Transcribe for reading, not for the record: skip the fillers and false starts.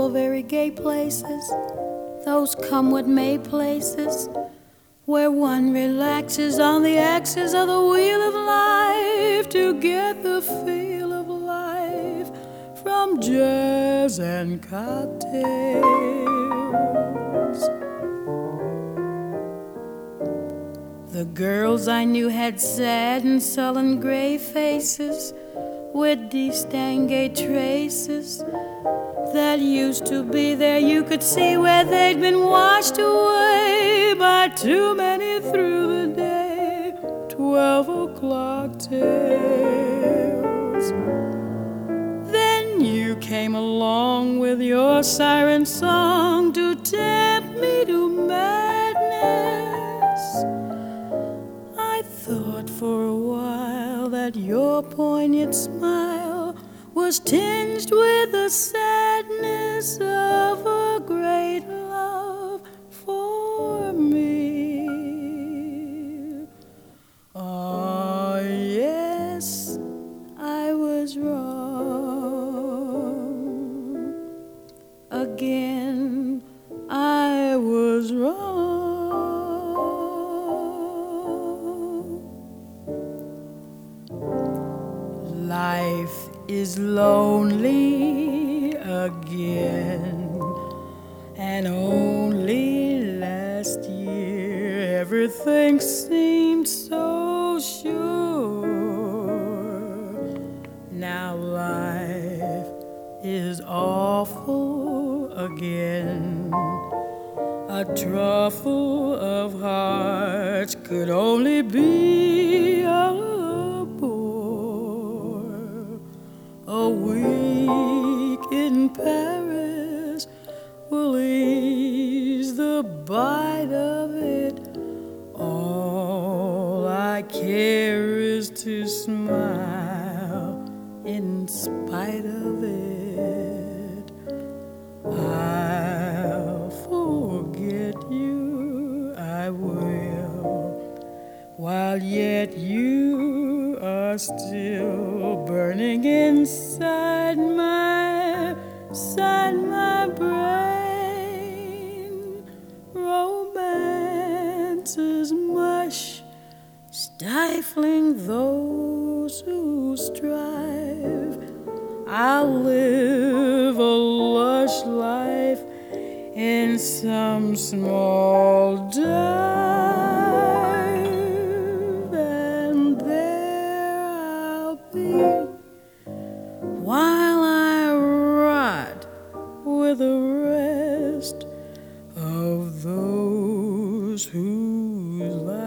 so very gay places, those come what may places, where one relaxes on the axis of the wheel of life to get the feel of life from jazz and cocktails. The girls I knew had sad and sullen gray faces with distingué traces that used to be there. You could see where they'd been washed away by too many through the day 12 o'clock tales. Then you came along with your siren song to tempt me to madness. I thought for a while that your poignant smile was tinged with the sadness of a great love for me. Oh, yes, I was wrong. Again, I was wrong. Life is lonely again, and only last year everything seemed so sure. Now life is awful again. A truffle of hearts could only be a bore. A week in Paris will ease the bite of it. All I care is to smile in spite of it. I'll forget you, I will, while yet you are still burning inside my brain. Romance is mush, stifling those who strive. I'll live a lush life in some small dive, and there I'll be while I rot with the rest of those whose lives